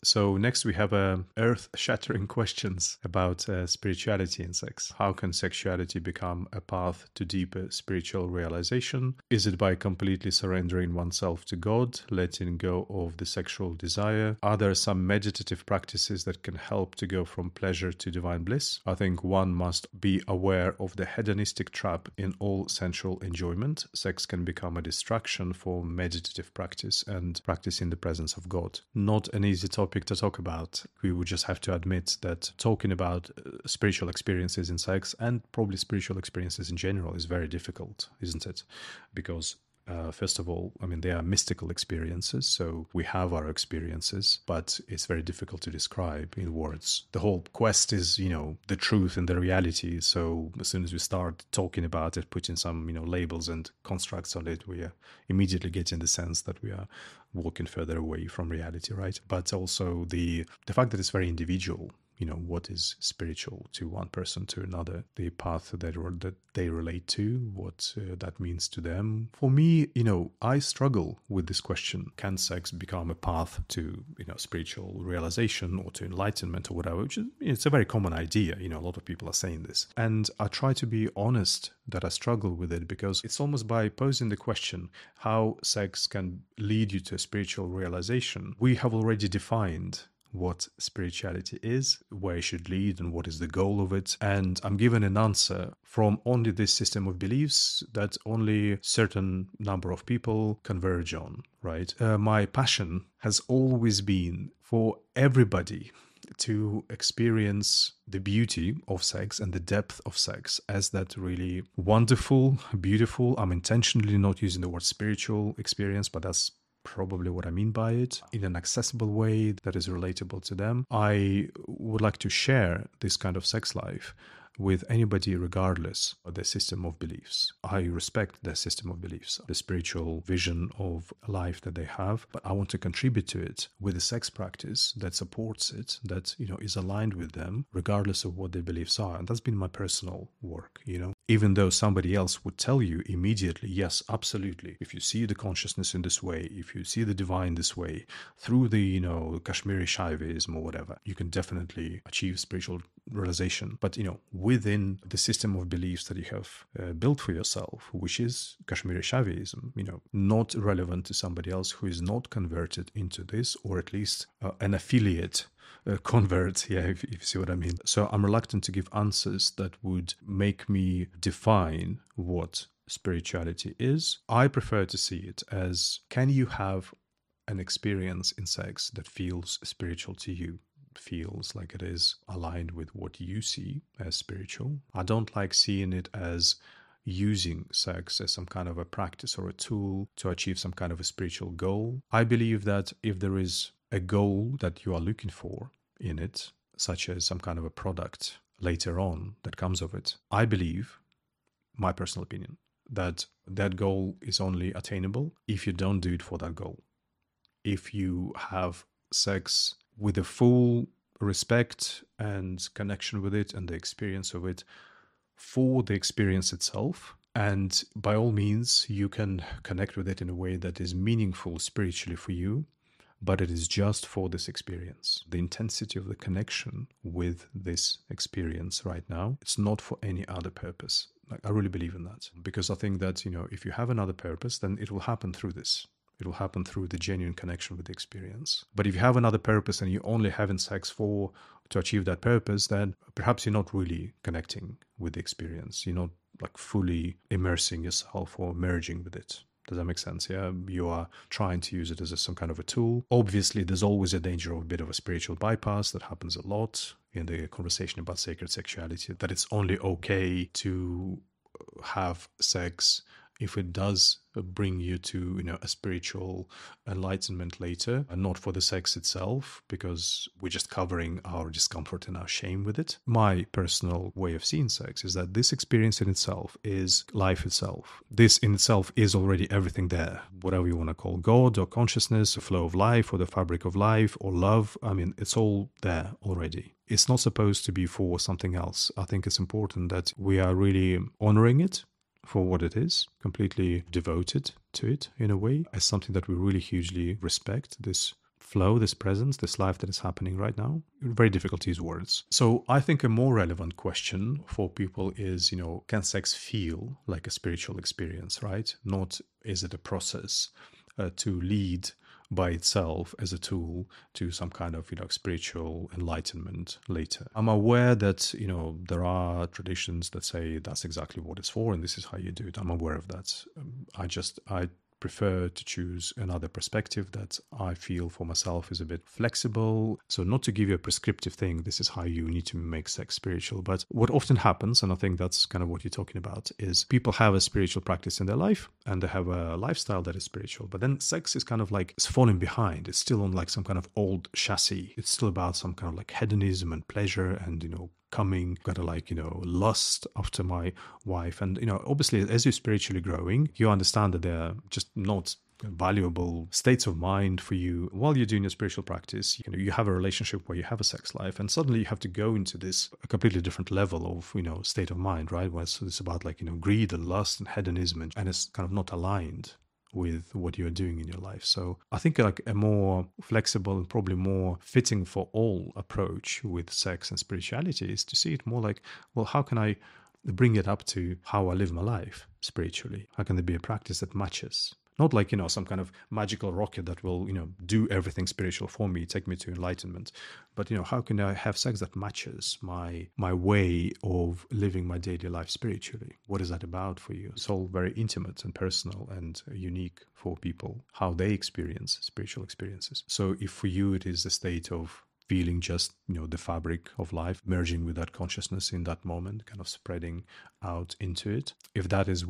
So next we have earth-shattering questions about spirituality and sex. How can sexuality become a path to deeper spiritual realization? Is it by completely surrendering oneself to God, letting go of the sexual desire? Are there some meditative practices that can help to go from pleasure to divine bliss? I think one must be aware of the hedonistic trap in all sensual enjoyment. Sex can become a distraction for meditative practice and practice in the presence of God. Not an easy topic to talk about. We would just have to admit that talking about spiritual experiences in sex and probably spiritual experiences in general is very difficult, isn't it? Because first of all, I mean, they are mystical experiences, so we have our experiences, but it's very difficult to describe in words. The whole quest is, the truth and the reality. So as soon as we start talking about it, putting some, labels and constructs on it, we are immediately getting the sense that we are walking further away from reality, right? But also the fact that it's very individual. What is spiritual to one person to another, the path that they relate to, what that means to them. For me, I struggle with this question. Can sex become a path to, spiritual realization or to enlightenment or whatever, which is, it's a very common idea. A lot of people are saying this. And I try to be honest that I struggle with it because it's almost by posing the question, how sex can lead you to a spiritual realization. We have already defined what spirituality is, where it should lead, and what is the goal of it. And I'm given an answer from only this system of beliefs that only certain number of people converge on, right? My passion has always been for everybody to experience the beauty of sex and the depth of sex as that really wonderful, beautiful, I'm intentionally not using the word spiritual experience, but that's probably what I mean by it, in an accessible way that is relatable to them. I would like to share this kind of sex life with anybody regardless of their system of beliefs. I respect their system of beliefs, the spiritual vision of life that they have, but I want to contribute to it with a sex practice that supports it, that, is aligned with them, regardless of what their beliefs are. And that's been my personal work, Even though somebody else would tell you immediately, yes, absolutely, if you see the consciousness in this way, if you see the divine this way, through the, Kashmiri Shaivism or whatever, you can definitely achieve spiritual realization. But, within the system of beliefs that you have built for yourself, which is Kashmiri Shaivism, not relevant to somebody else who is not converted into this, or at least an affiliate convert, if you see what I mean. So I'm reluctant to give answers that would make me define what spirituality is. I prefer to see it as, can you have an experience in sex that feels spiritual to you? Feels like it is aligned with what you see as spiritual. I don't like seeing it as using sex as some kind of a practice or a tool to achieve some kind of a spiritual goal. I believe that if there is a goal that you are looking for in it, such as some kind of a product later on that comes of it, I believe, my personal opinion, that that goal is only attainable if you don't do it for that goal. If you have sex with a full respect and connection with it and the experience of it for the experience itself, and by all means you can connect with it in a way that is meaningful spiritually for you, but it is just for this experience. The intensity of the connection with this experience right now, it's not for any other purpose. I really believe in that, because I think that, if you have another purpose, then it will happen through this. It will happen through the genuine connection with the experience. But if you have another purpose and you only having sex to achieve that purpose, then perhaps you're not really connecting with the experience. You're not like fully immersing yourself or merging with it. Does that make sense? Yeah, you are trying to use it as some kind of a tool. Obviously, there's always a danger of a bit of a spiritual bypass that happens a lot in the conversation about sacred sexuality, that it's only okay to have sex if it does bring you to, a spiritual enlightenment later, and not for the sex itself, because we're just covering our discomfort and our shame with it. My personal way of seeing sex is that this experience in itself is life itself. This in itself is already everything there, whatever you want to call God or consciousness, the flow of life or the fabric of life or love. I mean, it's all there already. It's not supposed to be for something else. I think it's important that we are really honoring it for what it is, completely devoted to it in a way, as something that we really hugely respect, this flow, this presence, this life that is happening right now. Very difficult to use words. So I think a more relevant question for people is, can sex feel like a spiritual experience, right? Not is it a process to lead by itself as a tool to some kind of spiritual enlightenment later. I'm aware that there are traditions that say that's exactly what it's for and this is how you do it. I'm aware of that. I prefer to choose another perspective that I feel for myself is a bit flexible. So not to give you a prescriptive thing, this is how you need to make sex spiritual. But what often happens, and I think that's kind of what you're talking about, is people have a spiritual practice in their life and they have a lifestyle that is spiritual. But then sex is kind of like it's falling behind. It's still on like some kind of old chassis. It's still about some kind of like hedonism and pleasure and, coming, gotta lust after my wife. And, obviously, as you're spiritually growing, you understand that they're just not valuable states of mind for you while you're doing your spiritual practice. You have a relationship where you have a sex life and suddenly you have to go into this a completely different level of state of mind, right? Where it's about greed and lust and hedonism and it's kind of not aligned with what you're doing in your life. So I think like a more flexible and probably more fitting for all approach with sex and spirituality is to see it more like, well, how can I bring it up to how I live my life spiritually? How can there be a practice that matches? Not like, some kind of magical rocket that will, do everything spiritual for me, take me to enlightenment. But, how can I have sex that matches my way of living my daily life spiritually? What is that about for you? It's all very intimate and personal and unique for people, how they experience spiritual experiences. So if for you it is a state of feeling just, the fabric of life, merging with that consciousness in that moment, kind of spreading out into it, if that is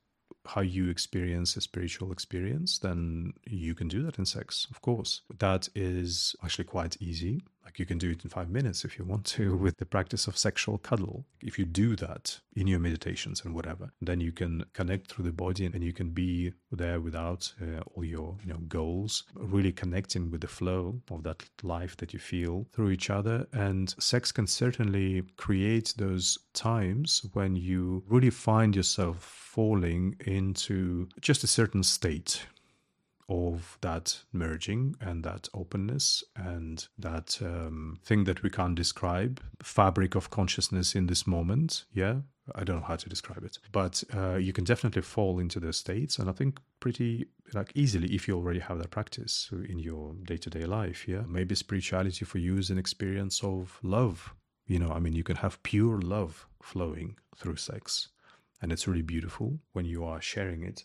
how you experience a spiritual experience, then you can do that in sex, of course. That is actually quite easy. Like you can do it in 5 minutes if you want to with the practice of sexual cuddle. If you do that in your meditations and whatever, then you can connect through the body and you can be there without all your goals, really connecting with the flow of that life that you feel through each other. And sex can certainly create those times when you really find yourself falling into just a certain state of that merging and that openness and that thing that we can't describe, fabric of consciousness in this moment. Yeah, I don't know how to describe it, but you can definitely fall into those states, and I think pretty easily if you already have that practice in your day-to-day life. Yeah, maybe spirituality for you is an experience of love. You can have pure love flowing through sex, and it's really beautiful when you are sharing it.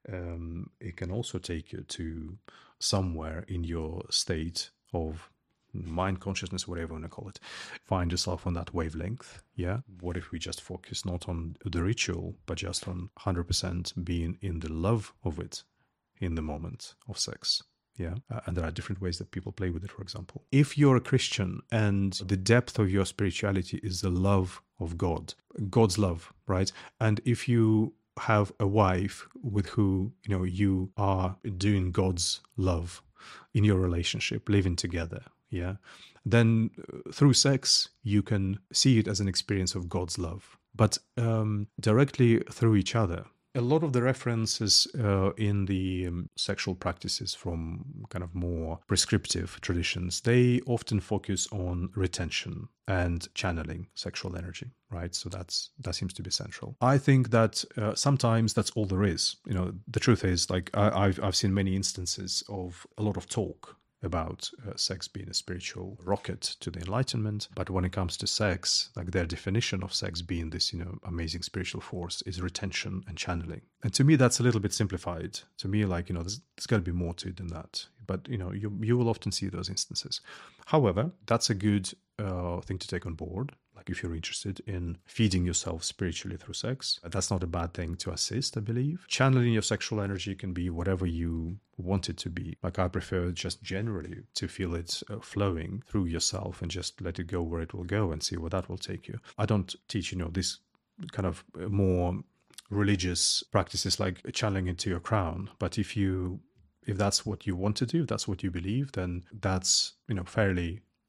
It can also take you to somewhere in your state of mind consciousness, whatever you want to call it. Find yourself on that wavelength. Yeah. What if we just focus not on the ritual, but just on 100% being in the love of it in the moment of sex? Yeah. And there are different ways that people play with it, for example. If you're a Christian and the depth of your spirituality is the love of God, God's love, right? And if you have a wife with who you are doing God's love in your relationship, living together, yeah, then through sex you can see it as an experience of God's love, but directly through each other. A lot of the references in the sexual practices from kind of more prescriptive traditions, they often focus on retention and channeling sexual energy, right? So that seems to be central. I think that sometimes that's all there is. The truth is, I've seen many instances of a lot of talk about sex being a spiritual rocket to the enlightenment, but when it comes to sex, their definition of sex being this amazing spiritual force is retention and channeling. And to me that's a little bit simplified. To me, there's got to be more to it than that, but you will often see those instances. However, that's a good thing to take on board. If you're interested in feeding yourself spiritually through sex, that's not a bad thing to assist, I believe. Channeling your sexual energy can be whatever you want it to be. I prefer just generally to feel it flowing through yourself and just let it go where it will go and see where that will take you. I don't teach, this kind of more religious practices like channeling into your crown. But if that's what you want to do, if that's what you believe, then that's, fairly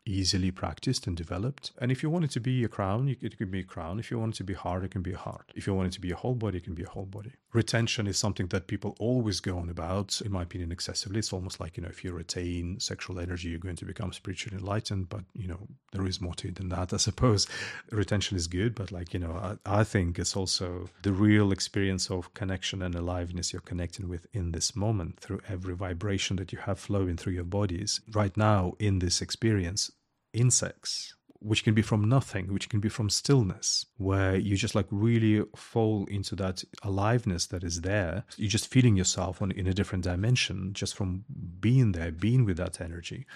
easily practiced and developed. And if you want it to be a crown, it can be a crown. If you want it to be heart, it can be a heart. If you want it to be a whole body, it can be a whole body. Retention is something that people always go on about, in my opinion, excessively. It's almost like, if you retain sexual energy, you're going to become spiritually enlightened. But, there is more to it than that, I suppose. Retention is good, but I think it's also the real experience of connection and aliveness you're connecting with in this moment through every vibration that you have flowing through your bodies right now in this experience in sex, which can be from nothing, which can be from stillness, where you just really fall into that aliveness that is there. You're just feeling yourself in a different dimension just from being there, being with that energy.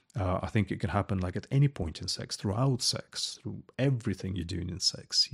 I think it can happen at any point in sex, throughout sex, through everything you're doing in sex,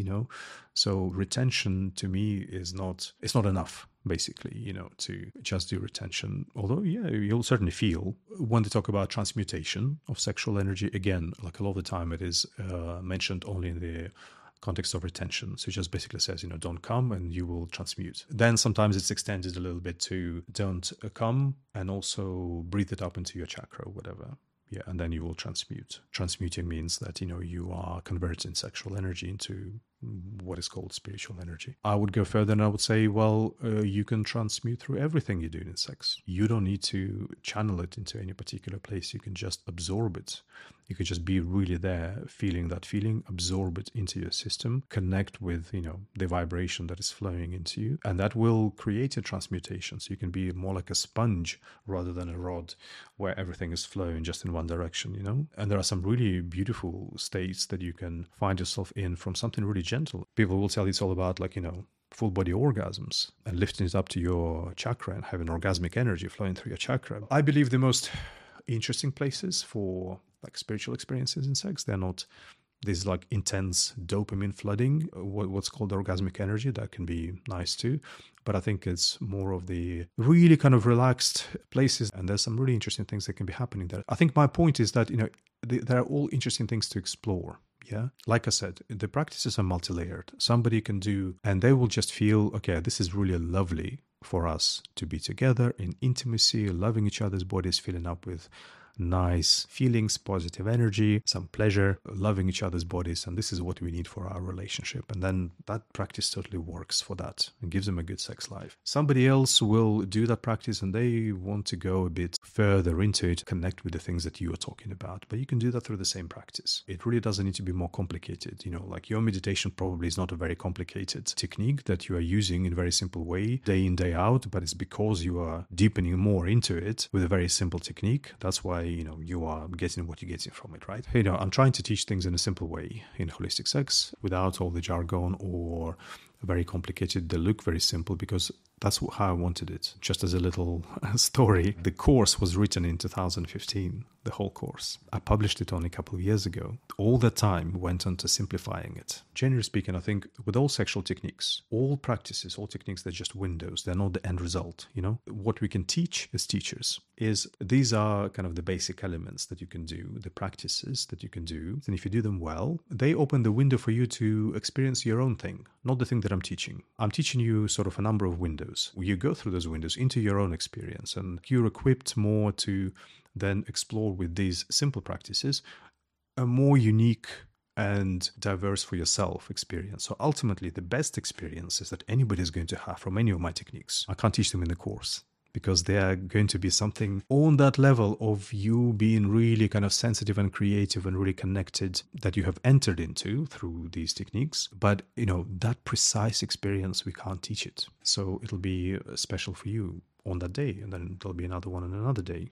So retention to me it's not enough, basically, to just do retention. Although, yeah, you'll certainly feel when they talk about transmutation of sexual energy, again, a lot of the time it is mentioned only in the context of retention. So it just basically says, don't come and you will transmute. Then sometimes it's extended a little bit to don't come and also breathe it up into your chakra or whatever. Yeah, and then you will transmute. Transmuting means that, you are converting sexual energy into what is called spiritual energy. I would go further and I would say, you can transmute through everything you do in sex. You don't need to channel it into any particular place. You can just absorb it. You could just be really there, feeling that feeling, absorb it into your system, connect with, the vibration that is flowing into you. And that will create a transmutation. So you can be more like a sponge rather than a rod where everything is flowing just in one direction, And there are some really beautiful states that you can find yourself in from something really gentle. People will tell you it's all about full body orgasms and lifting it up to your chakra and having orgasmic energy flowing through your chakra. I believe the most interesting places for spiritual experiences in sex, they're not this intense dopamine flooding, what's called orgasmic energy. That can be nice too, but I think it's more of the really kind of relaxed places, and there's some really interesting things that can be happening there. I think my point is that there are all interesting things to explore. Yeah, like I said, the practices are multi-layered. Somebody can do, and they will just feel, okay, this is really lovely for us to be together in intimacy, loving each other's bodies, filling up with nice feelings, positive energy, some pleasure, loving each other's bodies, and this is what we need for our relationship. And then that practice totally works for that and gives them a good sex life. Somebody else will do that practice and they want to go a bit further into it, connect with the things that you are talking about, but you can do that through the same practice. It really doesn't need to be more complicated. Your meditation probably is not a very complicated technique that you are using in a very simple way, day in, day out, but it's because you are deepening more into it with a very simple technique. That's why you are getting what you're getting from it, right? I'm trying to teach things in a simple way in holistic sex without all the jargon or very complicated. They look very simple because that's how I wanted it. Just as a little story, the course was written in 2015, the whole course. I published it only a couple of years ago. All that time went on to simplifying it. Generally speaking, I think with all sexual techniques, all practices, all techniques, they're just windows. They're not the end result. What we can teach as teachers is these are kind of the basic elements that you can do, the practices that you can do. And if you do them well, they open the window for you to experience your own thing, not the thing that I'm teaching. I'm teaching you sort of a number of windows. You go through those windows into your own experience, and you're equipped more to then explore with these simple practices a more unique and diverse for yourself experience. So ultimately, the best experiences that anybody is going to have from any of my techniques, I can't teach them in the course, because they are going to be something on that level of you being really kind of sensitive and creative and really connected that you have entered into through these techniques. But, that precise experience, we can't teach it. So it'll be special for you on that day, and then there'll be another one on another day.